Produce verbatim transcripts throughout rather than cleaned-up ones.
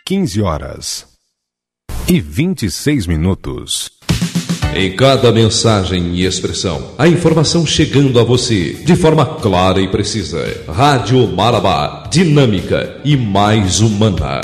quinze horas e vinte e seis minutos. Em cada mensagem e expressão, a informação chegando a você de forma clara e precisa. Rádio Marabá, dinâmica e mais humana.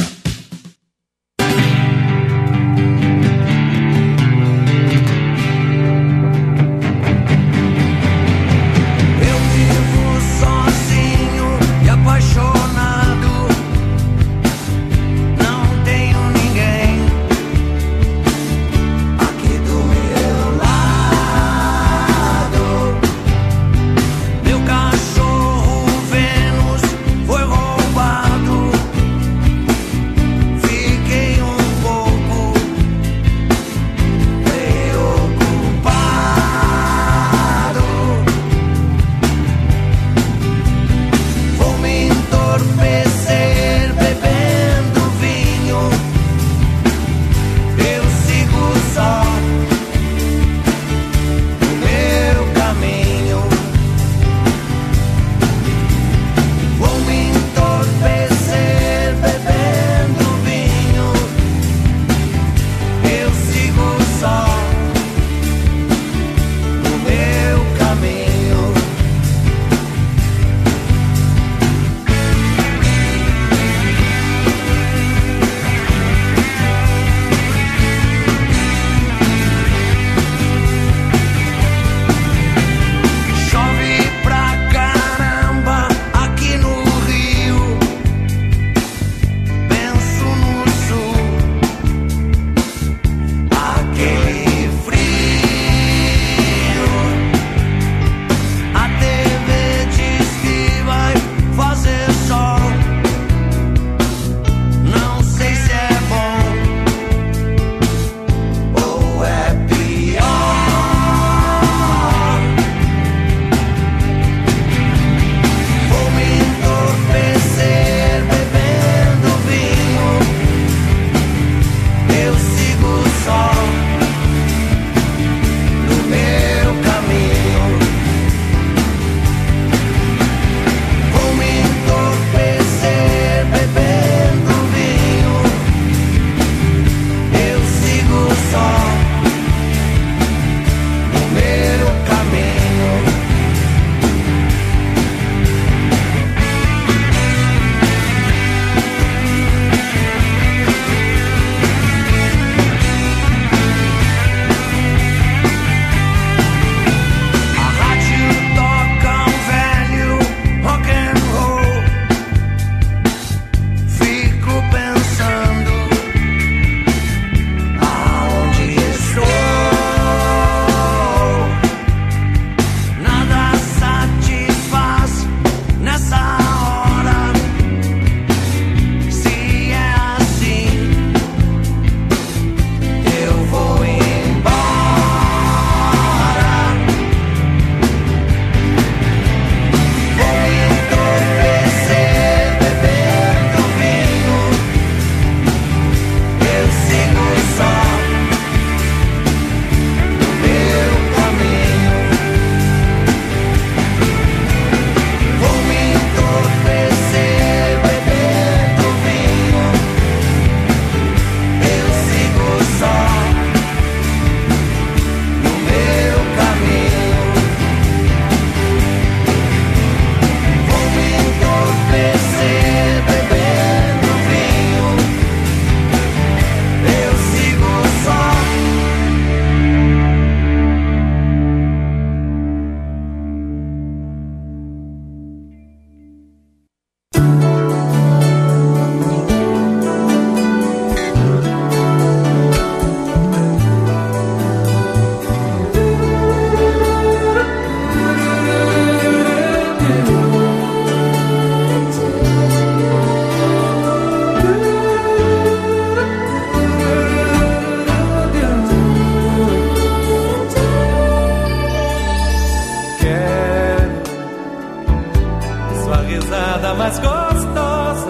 risada mais gostosa,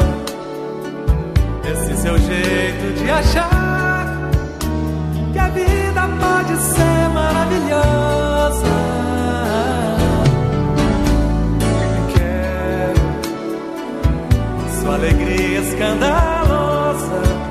esse seu jeito de achar que a vida pode ser maravilhosa. Quero sua alegria escandalosa,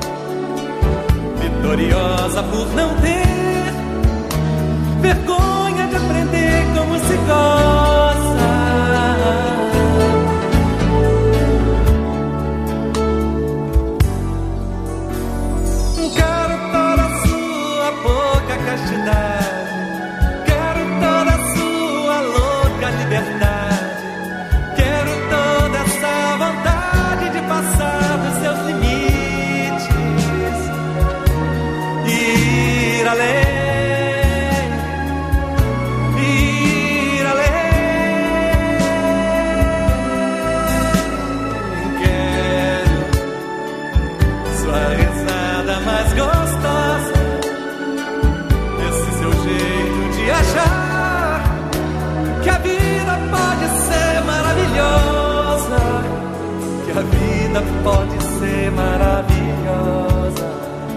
que a vida pode ser maravilhosa, que a vida pode ser maravilhosa.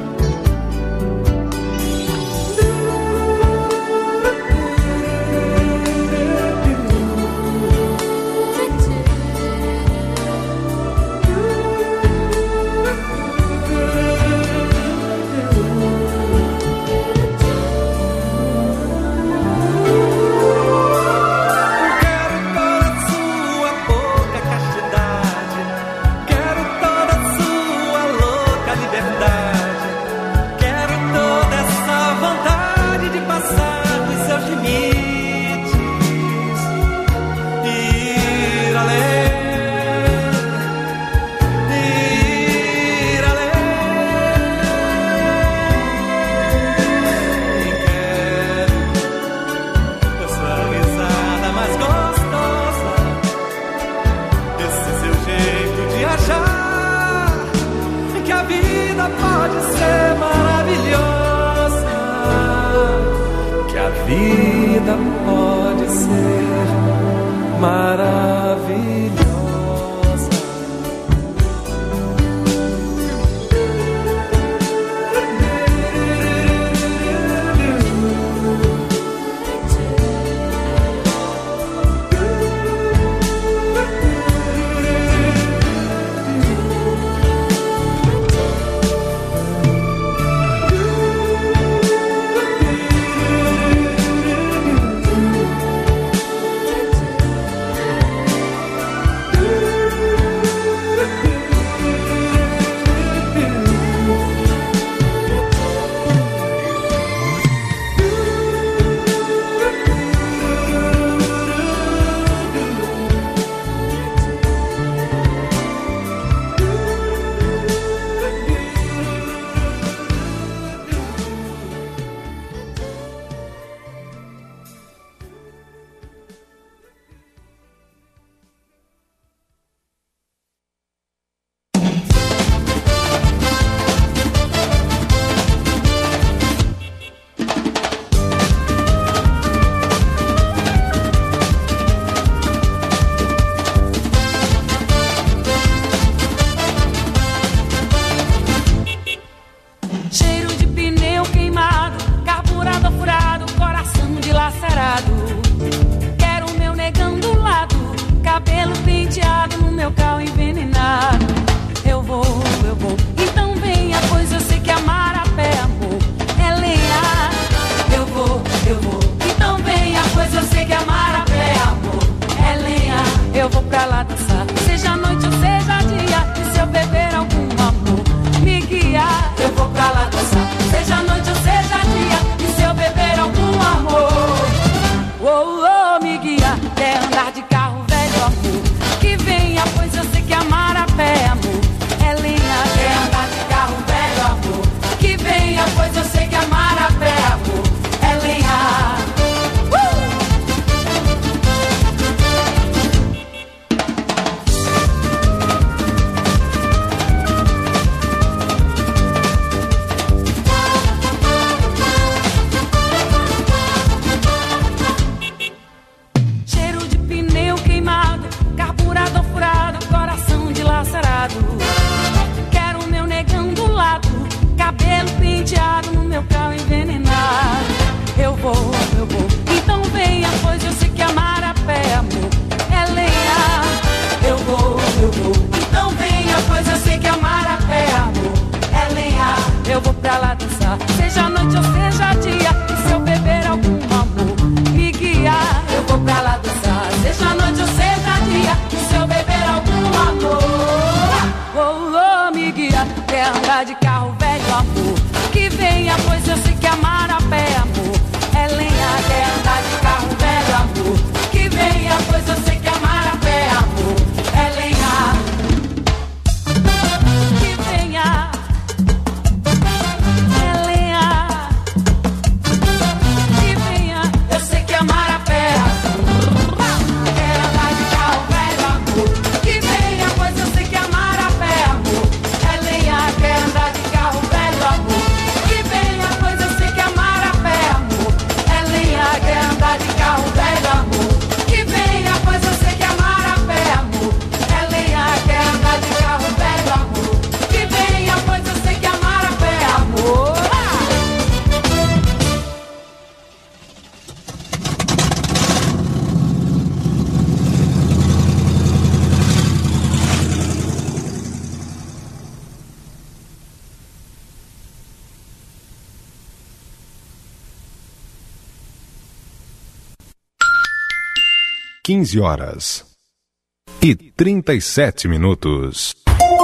Vida pode ser maravilhosa. De carro velho, amor, que venha, pois eu sei que amar a pé, amor, é lenha. quinze horas e trinta e sete minutos.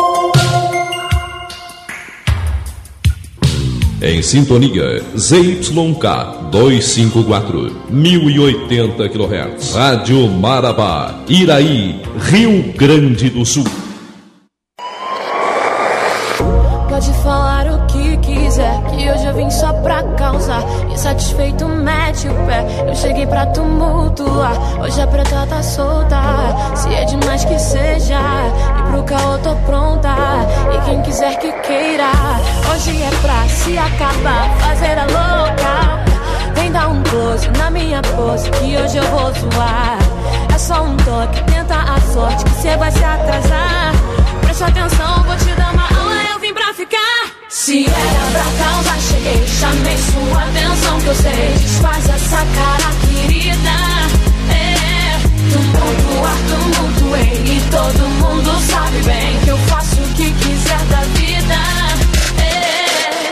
Em sintonia, Z Y K duzentos e cinquenta e quatro, mil e oitenta quilohertz. Rádio Marabá, Iraí, Rio Grande do Sul. Pode falar o que quiser, que hoje eu vim só pra causar. Insatisfeito, mete o pé, eu cheguei pra tumultuar. Hoje a preta tá solta, se é demais que seja. E pro caô tô pronta, e quem quiser que queira. Hoje é pra se acabar, fazer a louca. Vem dar um close na minha pose, que hoje eu vou zoar. É só um toque, tenta a sorte, que cê vai se atrasar. Presta atenção, vou te dar uma aula, eu vim pra ficar. Se era pra causar, cheguei, chamei sua atenção, que eu sei. Desfaz essa cara, querida. É, tumultuar, tumultuei, e todo mundo sabe bem que eu faço o que quiser da vida. É.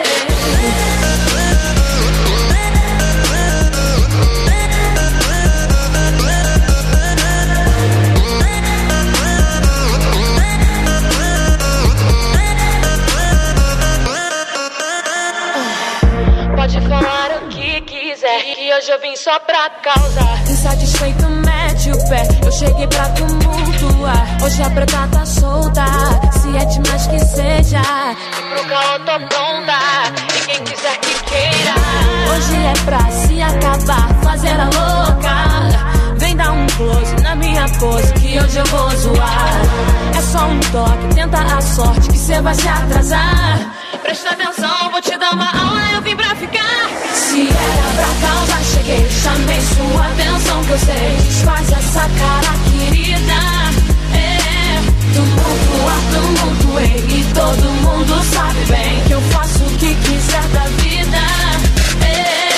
Pode falar o que quiser, que hoje eu vim só pra causar. Insatisfeito, mete o pé, eu cheguei pra tumultuar. Hoje a preta tá solta, se é demais que seja. E pro caô tô pronta, e quem quiser que queira. Hoje é pra se acabar, fazer a louca. Vem dar um close na minha pose, que hoje eu vou zoar. É só um toque, tenta a sorte, que cê vai se atrasar. Presta atenção, vou te dar uma aula, eu vim pra ficar. Se era pra causar, cheguei, chamei sua atenção, que eu sei. Desfaz essa cara, querida. É, tumultuar, tumultuei, e todo mundo sabe bem que eu faço o que quiser da vida. É.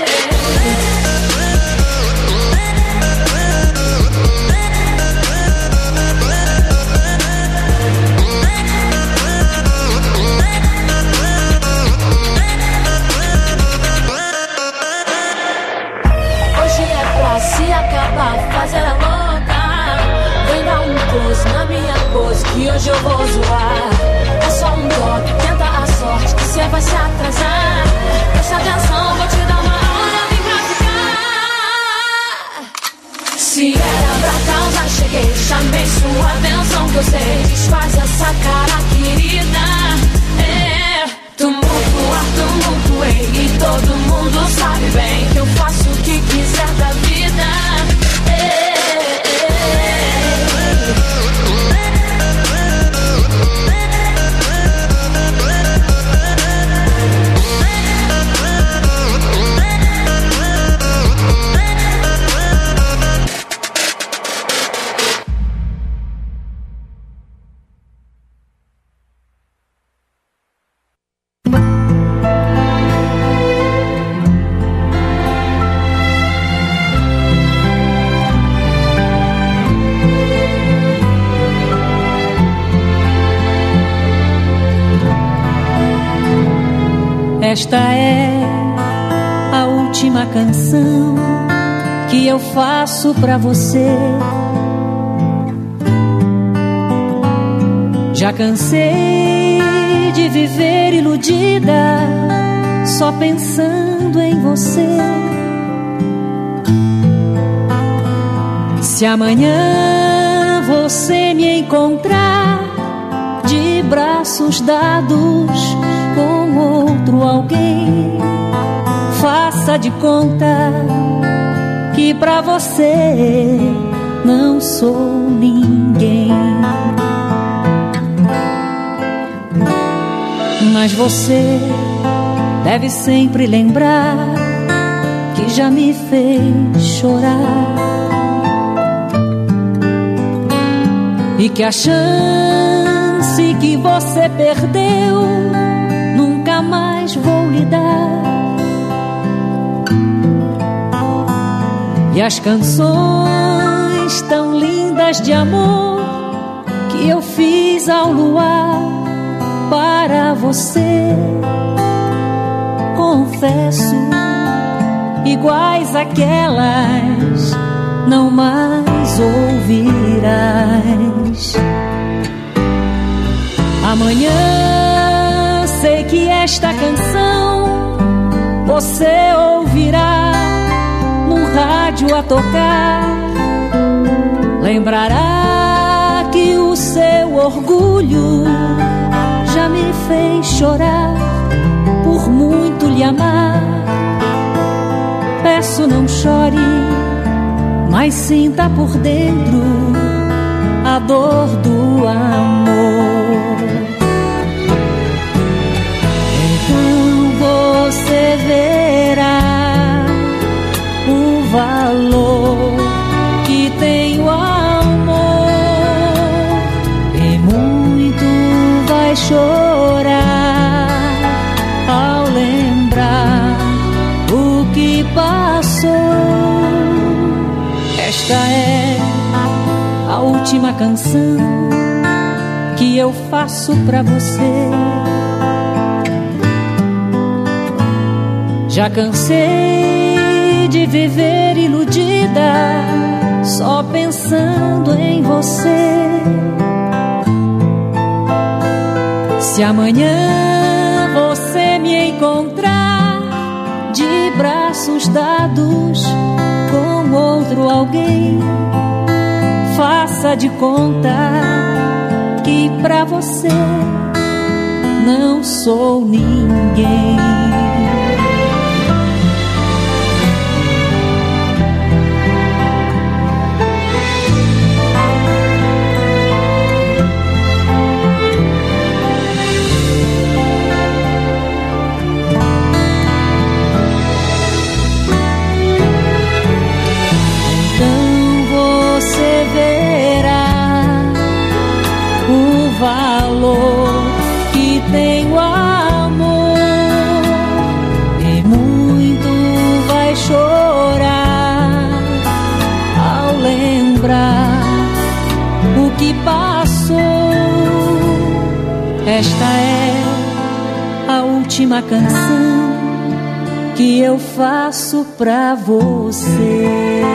Se acabar, fazer a louca. Vem dar um close na minha pose, que hoje eu vou zoar. É só um toque, tenta a sorte, que cê vai se atrasar. Presta atenção, vou te dar uma aula, vem pra ficar. Se era pra causar, cheguei, chamei sua atenção, que eu sei. Desfaz essa cara, querida. É, tumultuar, tumultuei, e todo mundo sabe bem que eu faço o que quiser da vida. Esta é a última canção que eu faço pra você. Já cansei de viver iludida, só pensando em você. Se amanhã você me encontrar de braços dados com outro alguém, faça de conta que pra você não sou ninguém. Mas você deve sempre lembrar que já me fez chorar, e que a chance que você perdeu nunca mais vou lhe dar. E as canções tão lindas de amor que eu fiz ao luar para você, confesso, iguais àquelas não mais você ouvirá no rádio a tocar. Lembrará que o seu orgulho já me fez chorar por muito lhe amar. Peço, não chore, mas sinta por dentro a dor do amor. Então você verá o valor que tem o amor, e muito vai chorar ao lembrar o que passou. Esta é a última canção que eu faço pra você. Já cansei de viver iludida, só pensando em você. Se amanhã você me encontrar de braços dados com outro alguém, faça de conta que pra você não sou ninguém. Valor que tem o amor, e muito vai chorar ao lembrar o que passou. Esta é a última canção que eu faço pra você.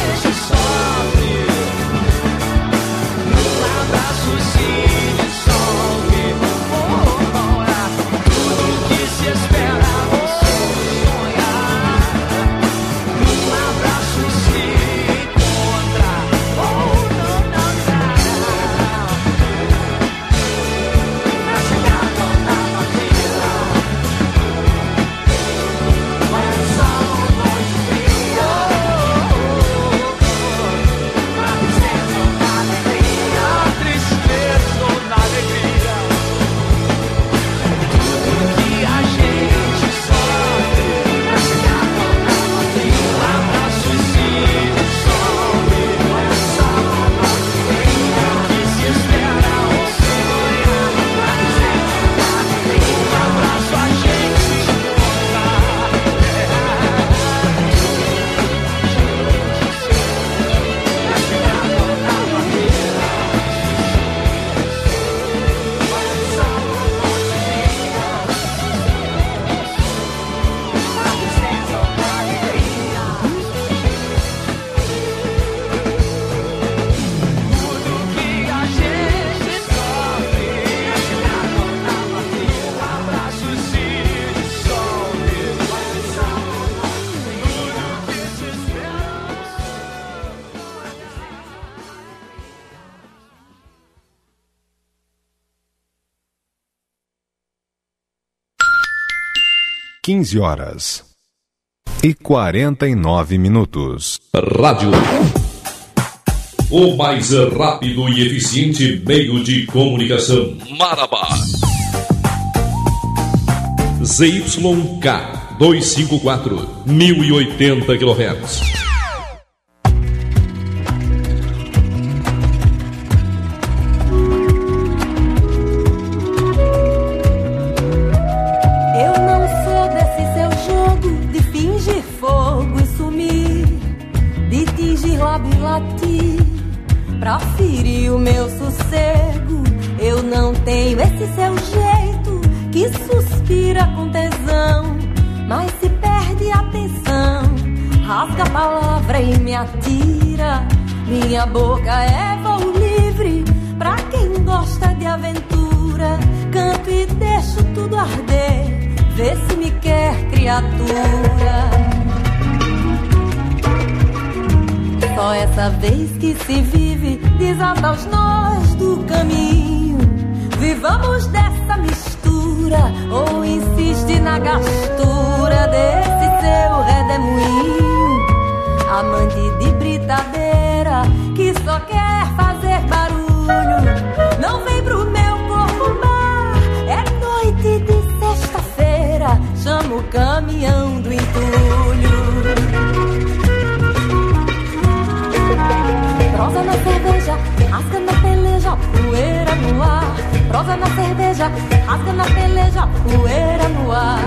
Só quinze horas e quarenta e nove minutos. Rádio. O mais rápido e eficiente meio de comunicação. Marabá. Z Y K duzentos e cinquenta e quatro, mil e oitenta quilohertz. Pra ferir o meu sossego, eu não tenho esse seu jeito que suspira com tesão, mas se perde a atenção, rasga a palavra e me atira. Minha boca é voo livre pra quem gosta de aventura. Canto e deixo tudo arder, vê se me quer, criatura. Só essa vez que se vive, desata os nós do caminho. Vivamos dessa mistura, ou insiste na gastura desse seu redemoinho. Amante de britadeira, que só quer fazer barulho. Não vem pro meu corpo bar, é noite de sexta-feira. Chama o caminhão do entulho. Prosa na cerveja, rasga na peleja, poeira no ar. Prosa na cerveja, rasga na peleja, poeira no ar.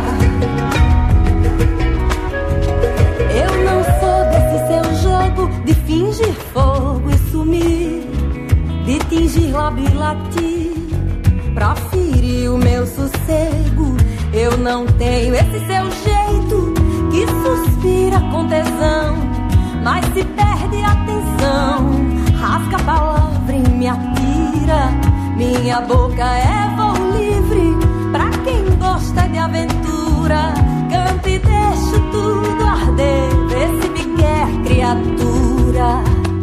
Eu não sou desse seu jogo de fingir fogo e sumir, de tingir lábio e latir pra ferir o meu sossego. Eu não tenho esse seu jeito que suspira com tesão, mas se perde a atenção, rasga a palavra e me atira. Minha boca é voo livre pra quem gosta de aventura. Canto e deixo tudo arder, vê se me quer, criatura.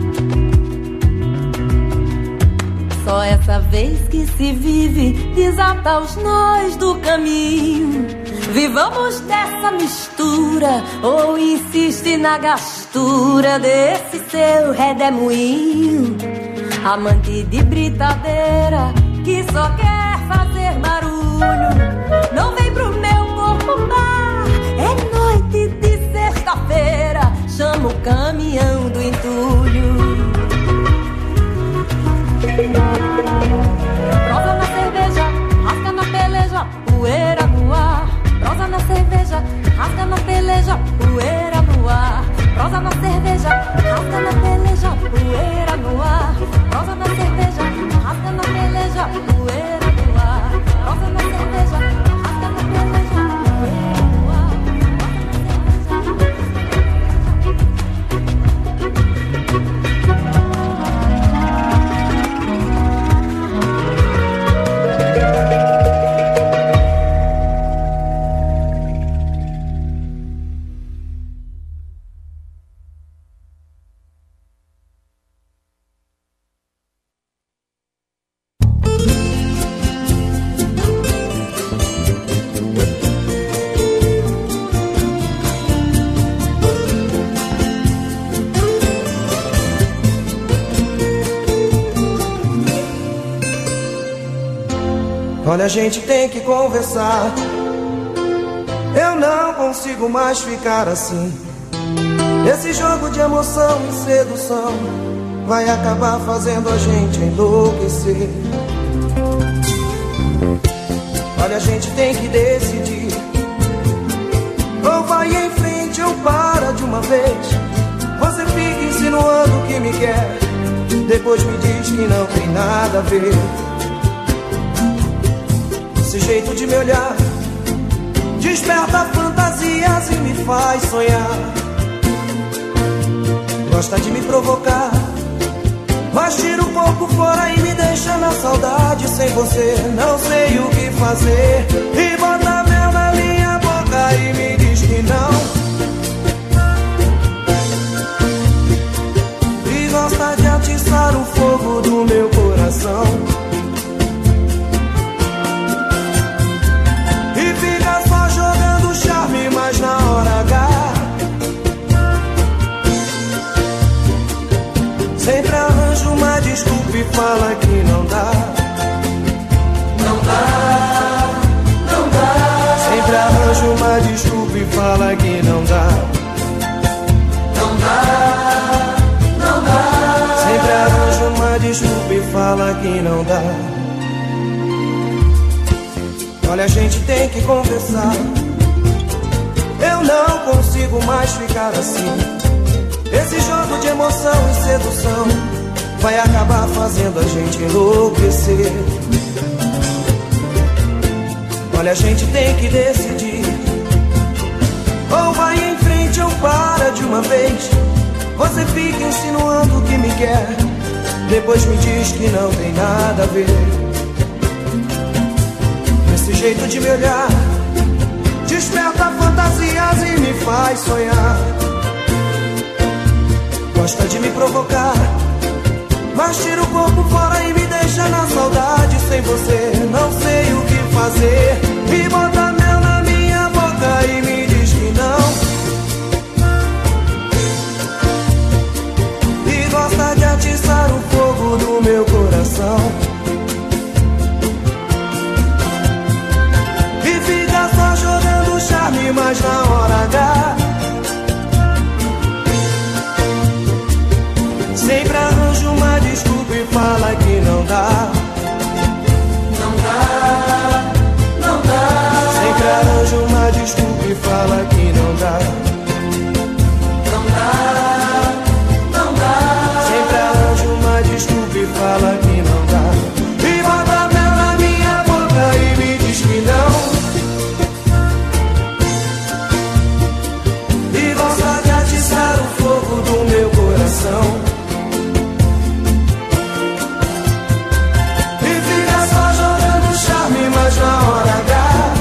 Só essa vez que se vive, desata os nós do caminho. Vivamos dessa mistura, ou insiste na gastura desse seu redemoinho. Amante de britadeira, que só quer fazer barulho. Não vem pro meu corpo bar, é noite de sexta-feira. Chama o caminhão do entulho. Prosa na cerveja, rasga na peleja, poeira no ar. Prosa na cerveja, rasga na peleja, poeira no ar. Prosa na cerveja, rasga na peleja, poeira no ar. Prosa na cerveja, rasga na peleja, poeira no ar. Prosa na cerveja, rasga na peleja, poeira no ar. Olha, a gente tem que conversar. Eu não consigo mais ficar assim. Esse jogo de emoção e sedução vai acabar fazendo a gente enlouquecer. Olha, a gente tem que decidir. Ou vai em frente ou para de uma vez. Você fica insinuando que me quer, depois me diz que não tem nada a ver. Esse jeito de me olhar desperta fantasias e me faz sonhar. Gosta de me provocar, mas tira um pouco fora e me deixa na saudade. Sem você não sei o que fazer. E bota mel na minha boca e me diz que não. E gosta de atiçar o fogo do meu coração. Fica só jogando charme fala que não dá. Não dá, não dá. Sempre arranja uma desculpa e fala que não dá. Não dá, não dá. Sempre arranja uma desculpa e fala que não dá. Olha, a gente tem que conversar. Eu não consigo mais ficar assim. Esse jogo de emoção e sedução vai acabar fazendo a gente enlouquecer. Olha, a gente tem que decidir. Ou vai em frente ou para de uma vez. Você fica insinuando que me quer, depois me diz que não tem nada a ver. Esse jeito de me olhar desperta fantasias e me faz sonhar. Gosta de me provocar, mas tira o corpo fora e me deixa na saudade. Sem você não sei o que fazer. E bota mel na minha boca e me diz que não. E gosta de atiçar o fogo do meu coração. E fica só jogando charme, mas na hora H sempre arranja uma desculpa e fala que não dá. Não dá, não dá. Sempre arranja uma desculpa e fala que não dá. Não dá, não dá. Sempre arranja uma desculpa e fala que não dá. E bota mel na minha boca e me diz que não. E gosta de atiçar o fogo do meu coração. Mas na hora H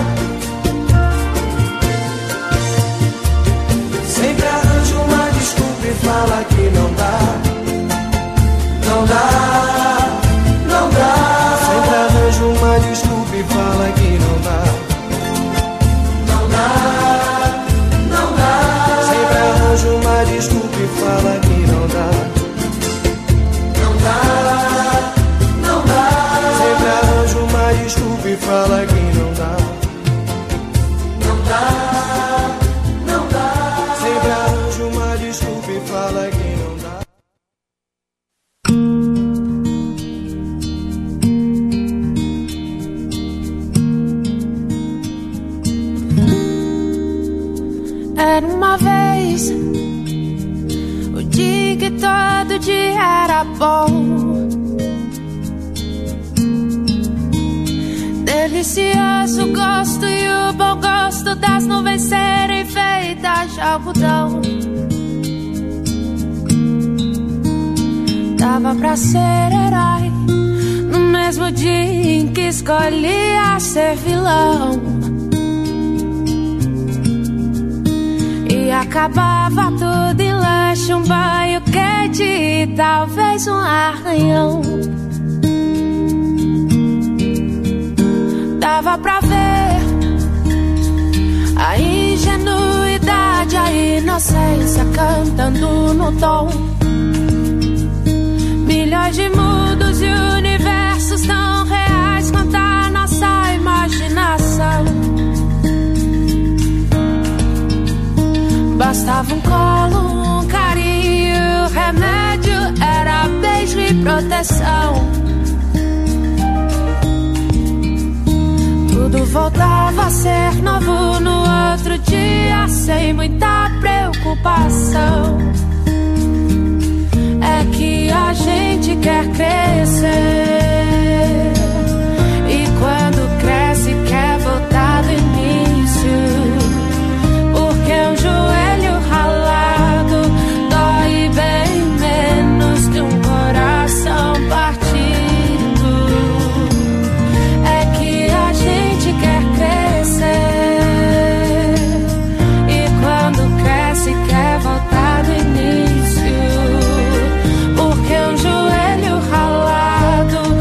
sempre arranja uma desculpa e fala que não dá. Não dá, não dá. Sempre arranja uma desculpa e fala que não dá. Não dá, não dá. Sempre arranja uma desculpa e fala que não dá. Não dá, não dá. Sempre arranja uma desculpa e fala que não dá. Não dá, não dá. Sempre arranja uma desculpa e fala que não dá. Era uma vez o dia que todo dia era bom. Delicioso gosto e o bom gosto das nuvens serem feitas de algodão. Dava pra ser herói no mesmo dia em que escolhia ser vilão. E acabava tudo em lanche, um banho quente e talvez um arranhão. Dava pra ver a ingenuidade, a inocência cantando no tom. Milhões de mundos e universos tão reais quanto a nossa imaginação. Bastava um colo, um carinho, remédio era beijo e proteção. Tudo voltava a ser novo no outro dia, sem muita preocupação. É que a gente quer crescer, e quando cresce quer voltar do início. Porque um joelho ralado dói bem menos que um coração partido. Quer crescer, e quando cresce quer voltar do início. Porque um joelho ralado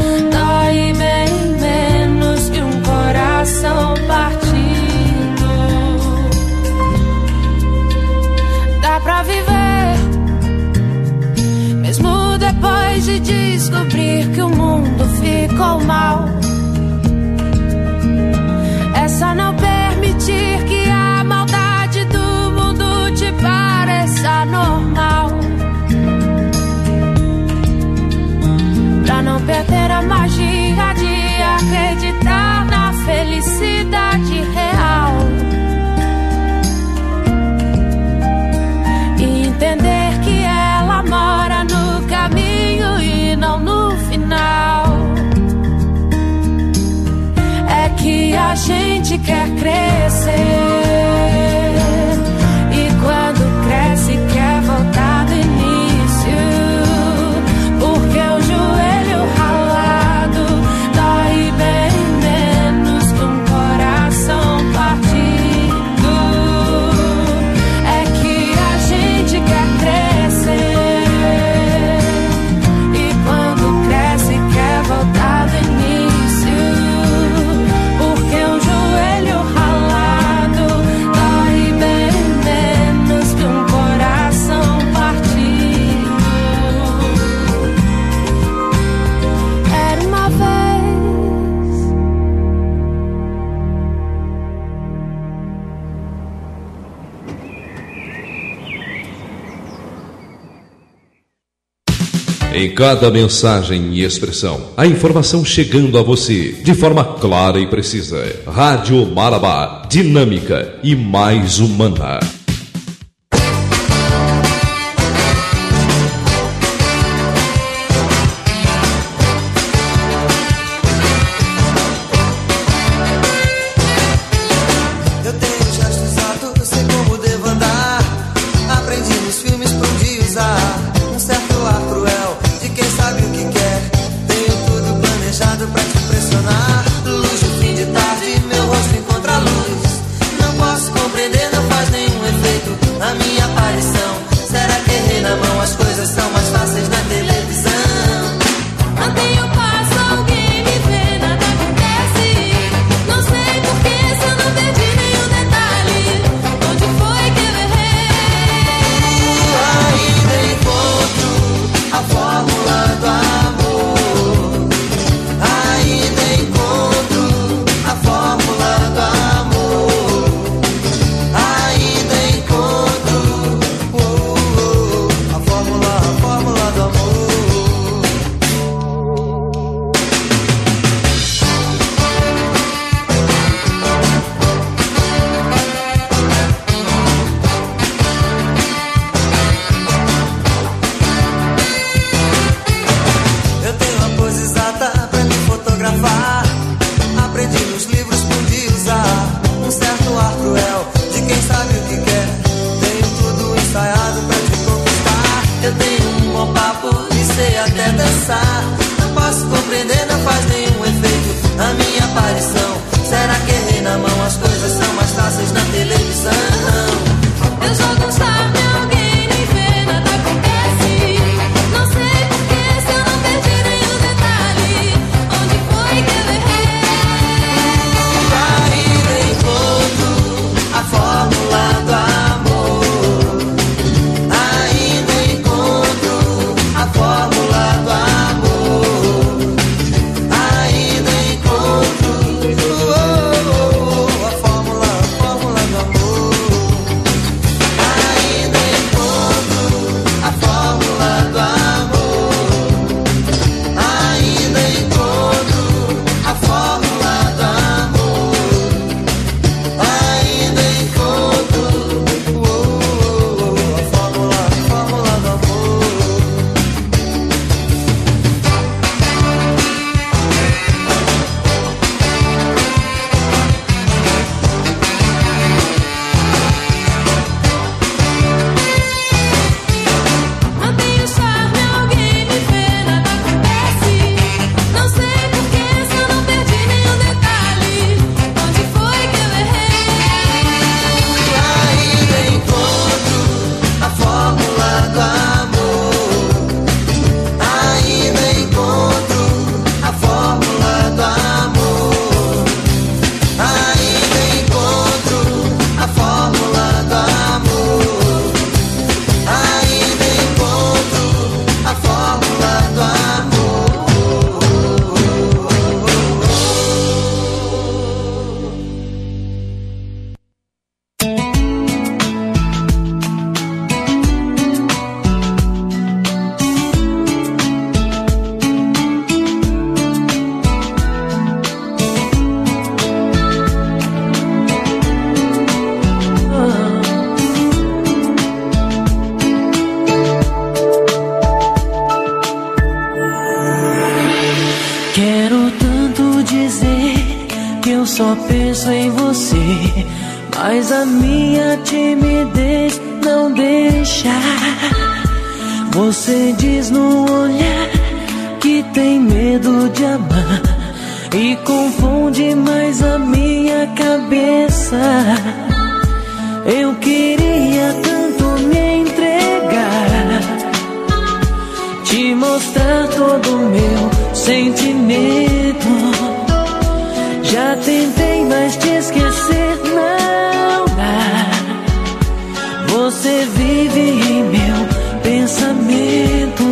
normal. É só não permitir que a maldade do mundo te pareça normal. Pra não perder a magia de acreditar na felicidade real. E entender que ela mora no caminho e não no final. É que a gente quer crescer, e quando cresce quer voltar do início, porque o joelho ralado dói bem menos que um coração partido. É que a gente quer crescer, e quando cresce quer voltar do início, porque um joelho ralado dói bem menos que um coração partido. Era uma vez. Em cada mensagem e expressão, a informação chegando a você de forma clara e precisa. Rádio Marabá, dinâmica e mais humana. Eu tenho gestos exatos, sei como devo andar. Aprendi nos filmes pra um dia usar um certo ar cruel de quem sabe o que quer. Tenho tudo planejado pra te impressionar. Luz no fim de tarde, meu rosto encontra luz. Não posso compreender, não faz nenhum efeito a minha aparição. Será que errei na mão? As coisas são mais fáceis na televisão. Mantenho o passo, alguém me vê, nada acontece. Não sei porquê, se eu não perdi nenhum detalhe. Onde foi que eu errei? Ainda encontro a fórmula do amor. Ainda encontro a fórmula do amor. Ainda encontro oh, oh, a fórmula, a fórmula do amor. Eu tenho a pose exata pra me fotografar. Aprendi nos livros por dia usar um certo ar cruel de quem sabe o que quer. Tenho tudo ensaiado pra te conquistar. Eu tenho um bom papo e sei até dançar. Não posso compreender, não faz nenhum efeito a minha aparição. Será que errei na mão? As coisas são mais fáceis na televisão. Eu jogo um charme, alguém me vê, nada acontece. Não sei porquê, se eu não perdi nenhum detalhe. Onde foi que eu errei? Ainda encontro a fórmula do amor. Ainda encontro a fórmula do amor. Ainda encontro só penso em você, mas a minha timidez não deixa. Você diz no olhar que tem medo de amar e confunde mais a minha cabeça. Eu queria tanto me entregar, te mostrar todo o meu sentimento. Já tentei, mas te esquecer não dá. Você vive em meu pensamento.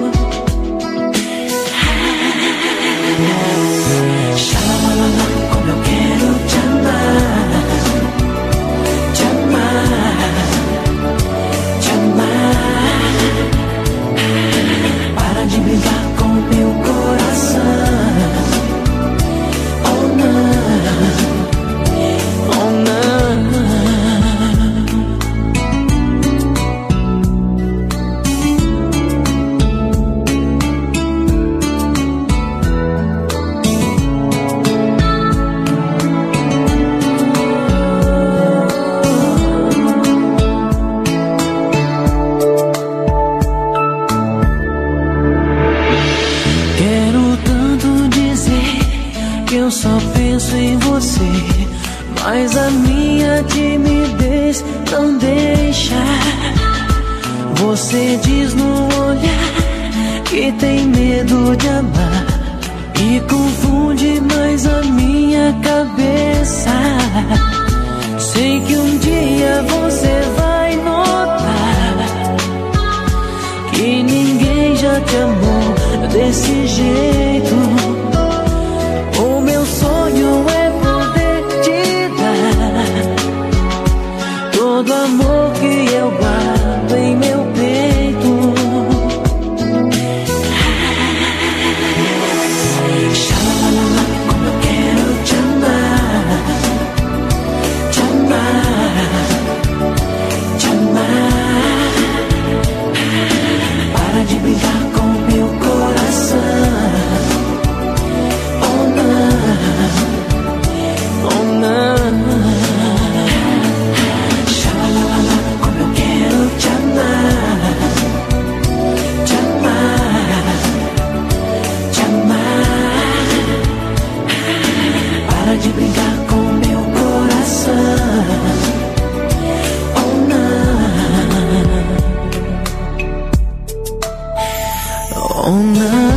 Xalalalala, como eu quero te amar, te amar, te amar. Para de brincar com meu coração. Oh não, oh não. Eu só penso em você, mas a minha timidez não deixa. Você diz no olhar que tem medo de amar e confunde mais a minha cabeça. Sei que um dia você vai notar que ninguém já te amou desse jeito. O meu sonho é poder te dar todo amor que eu guardo em meu peito. Xalalalala, como eu quero te amar, te amar, te amar. Para de brincar com meu coração. Oh não, xalalalala, como eu quero te amar, te amar, te amar. Para de brincar com meu coração. Oh não, oh não.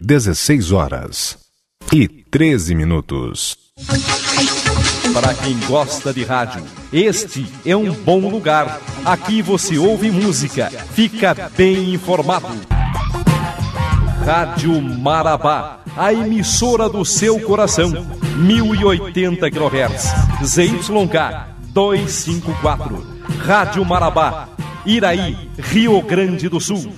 dezesseis horas e treze minutos. Para quem gosta de rádio, este é um bom lugar. Aqui você ouve música, fica bem informado. Rádio Marabá, a emissora do seu coração, mil e oitenta quilohertz, Z Y K duzentos e cinquenta e quatro. Rádio Marabá, Iraí, Rio Grande do Sul.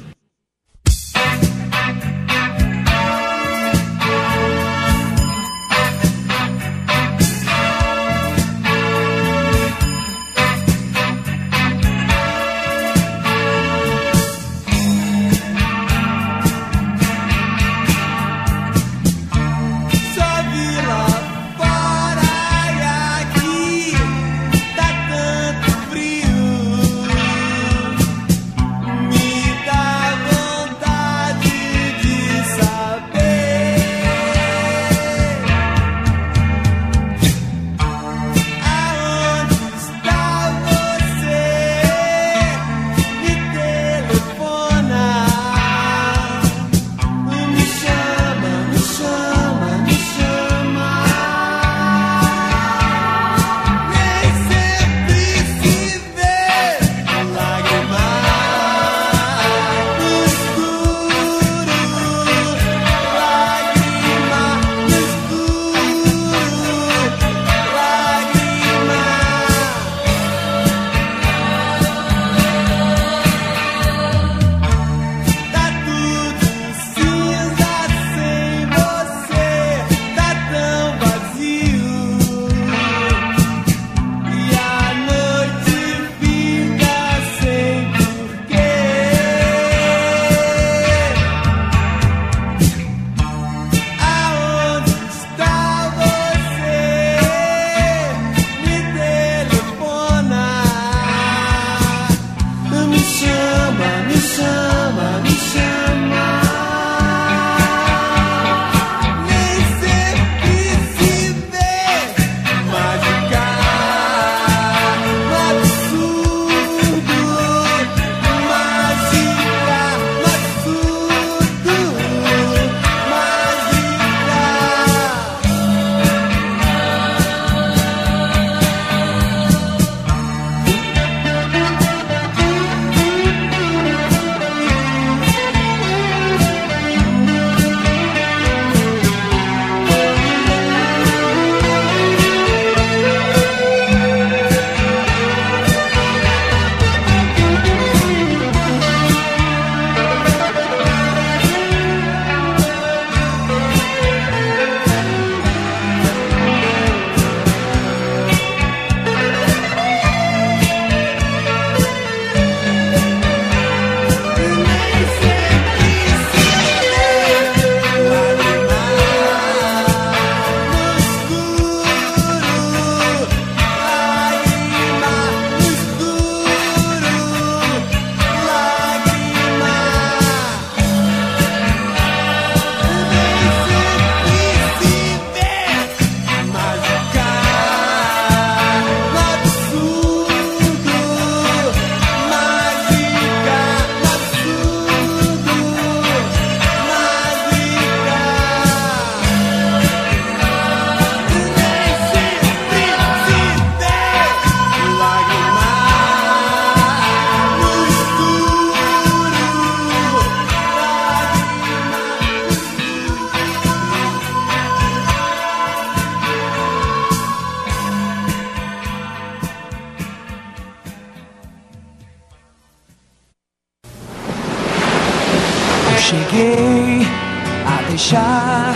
Cheguei a deixar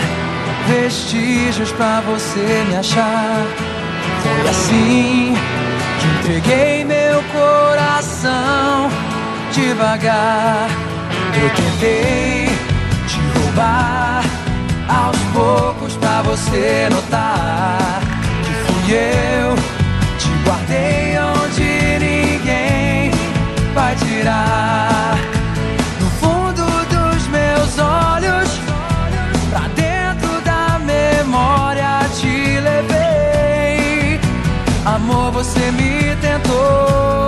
vestígios pra você me achar. Foi assim que entreguei meu coração devagar. Eu tentei te roubar aos poucos pra você notar que fui eu. Te guardei onde ninguém vai tirar. No fundo dos meus olhos, pra dentro da memória te levei. Amor, você me tentou.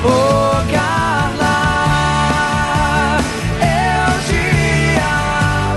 Oh, Carla, eu te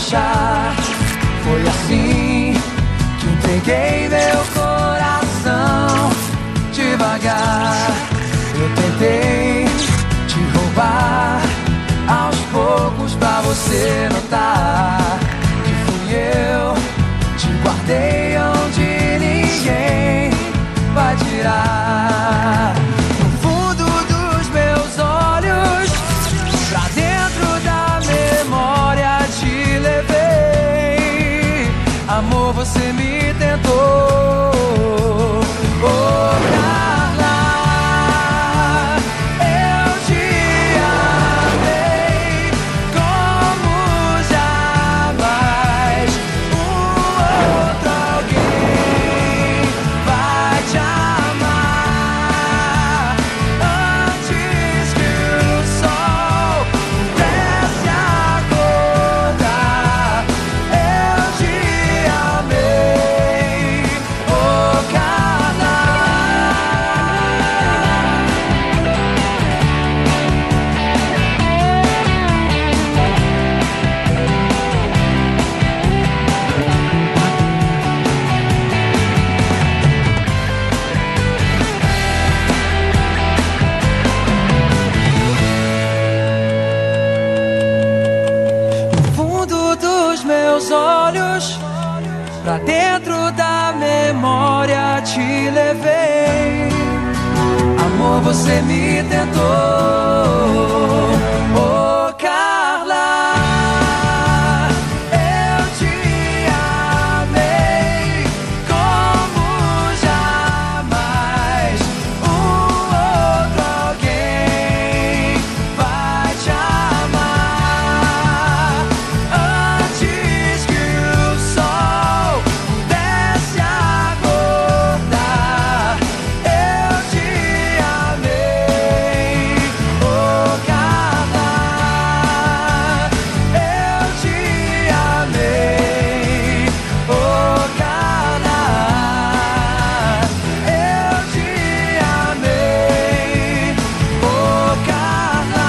achar. Foi assim que entreguei meu coração. Devagar eu tentei te roubar, aos poucos pra você notar que fui eu. Te guardei onde ninguém vai tirar. No fundo dos meus olhos, pra dentro da memória te levei. Amor, você me tentou. Oh, Carla, eu te amei como jamais um outro alguém vai te amar. Antes que o sol pudesse acordar, eu te amei. Oh, Carla. No fundo dos meus olhos, pra dentro da memória te levei. Amor, você me tentou. Oh, Carla, eu te amei como jamais um outro alguém vai te amar. Antes que o sol pudesse acordar, eu te amei. Oh, Carla, eu te amei. Oh, Carla, eu te amei. Oh, Carla.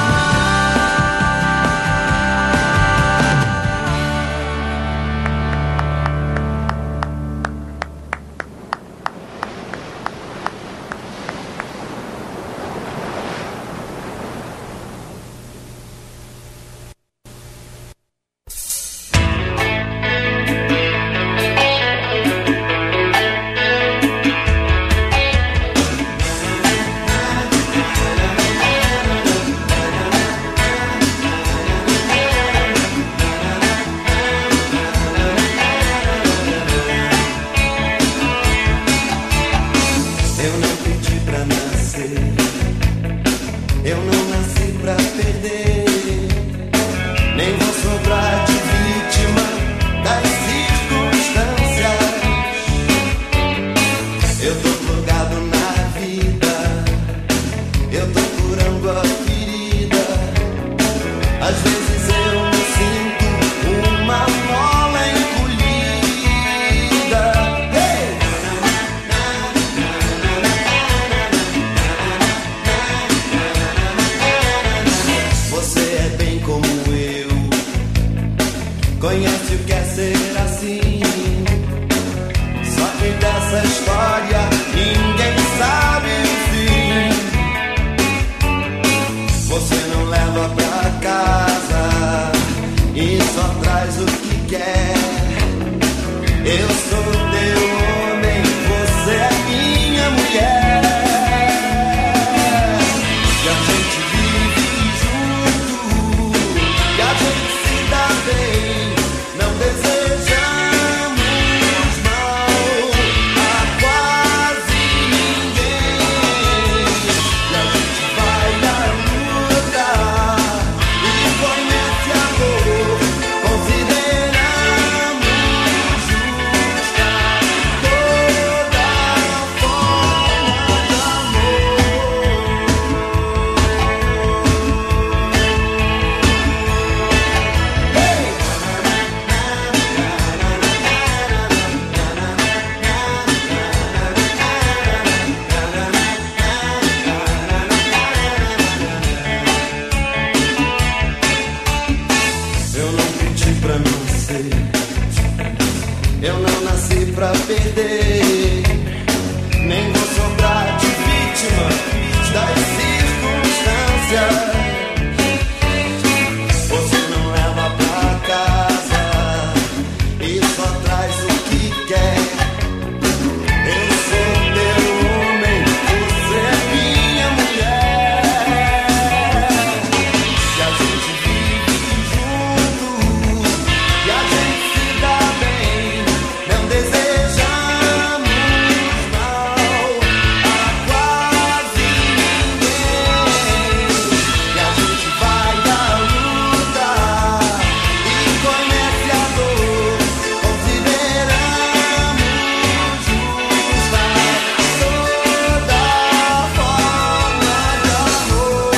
Eu não pedi pra nascer, eu não nasci pra perder, nem vou sobrar de vítima das circunstâncias. Eu tô plugado na vida, eu tô curando a ferida. Às vezes eu me sinto uma mola encolhida. Hey! Você é bem como eu, conhece o que é ser assim. Só que dessa história ninguém sabe o fim. Você não leva pra casa e só traz o que quer. Eu sou teu homem, você é minha mulher. E a gente vive junto, e a gente se dá bem. Não desejamos mal a quase ninguém. E a gente vai à luta e com esse amor consideramos justa toda forma de amor. Eu não pedi pra não você. Eu não nasci pra perder, nem vou sobrar de vítima das circunstâncias. Você não leva pra casa e só traz o que quer. Eu sou teu homem, você é minha mulher. E a gente vive junto, e a gente se dá bem. Não desejamos mal a quase ninguém. E a gente vai da luta e conhece a dor. Consideramos justa toda forma de amor.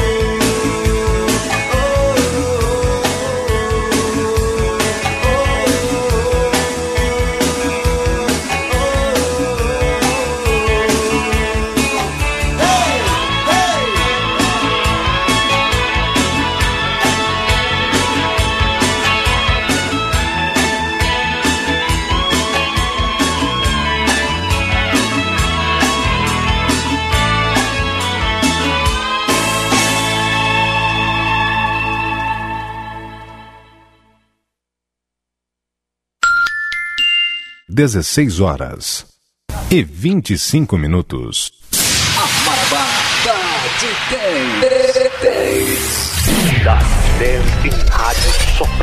dezesseis horas e vinte e cinco minutos. A Marabá da de dez. Das dez em rádio só.